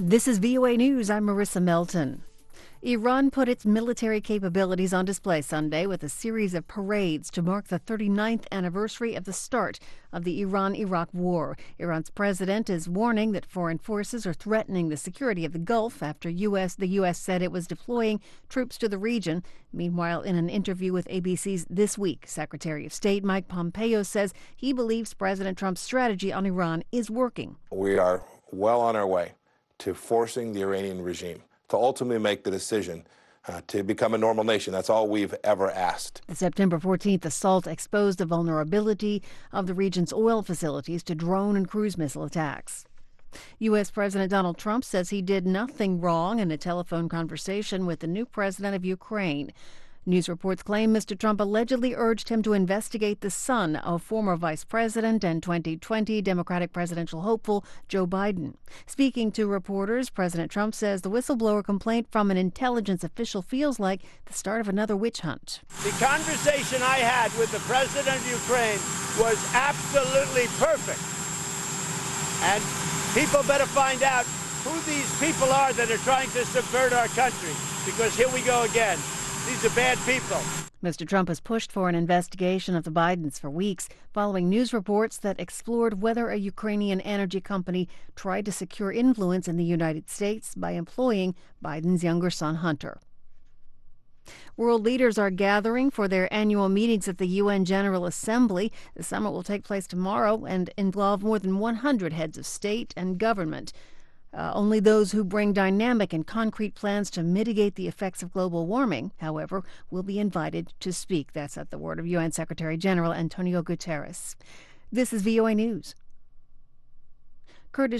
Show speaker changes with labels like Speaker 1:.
Speaker 1: This is VOA News. I'm Marissa Melton. Iran put its military capabilities on display Sunday with a series of parades to mark the 39th anniversary of the start of the Iran-Iraq war. Iran's president is warning that foreign forces are threatening the security of the Gulf after the U.S. said it was deploying troops to the region. Meanwhile, in an interview with ABC's This Week, Secretary of State Mike Pompeo says he believes President Trump's strategy on Iran is working.
Speaker 2: We are well on our way to forcing the Iranian regime to ultimately make the decision to become a normal nation. That's all we've ever asked.
Speaker 1: The September 14th assault exposed the vulnerability of the region's oil facilities to drone and cruise missile attacks. U.S. President Donald Trump says he did nothing wrong in a telephone conversation with the new president of Ukraine. News reports claim Mr. Trump allegedly urged him to investigate the son of former vice president and 2020 Democratic presidential hopeful Joe Biden. Speaking to reporters, President Trump says the whistleblower complaint from an intelligence official feels like the start of another witch hunt.
Speaker 3: The conversation I had with the president of Ukraine was absolutely perfect. And people better find out who these people are that are trying to subvert our country, because here we go again. These are bad people.
Speaker 1: Mr. Trump has pushed for an investigation of the Bidens for weeks, following news reports that explored whether a Ukrainian energy company tried to secure influence in the United States by employing Biden's younger son, Hunter. World leaders are gathering for their annual meetings at the UN General Assembly. The summit will take place tomorrow and involve more than 100 heads of state and government. Only those who bring dynamic and concrete plans to mitigate the effects of global warming, however, will be invited to speak. That's at the word of UN Secretary General Antonio Guterres. This is VOA News. Kurdish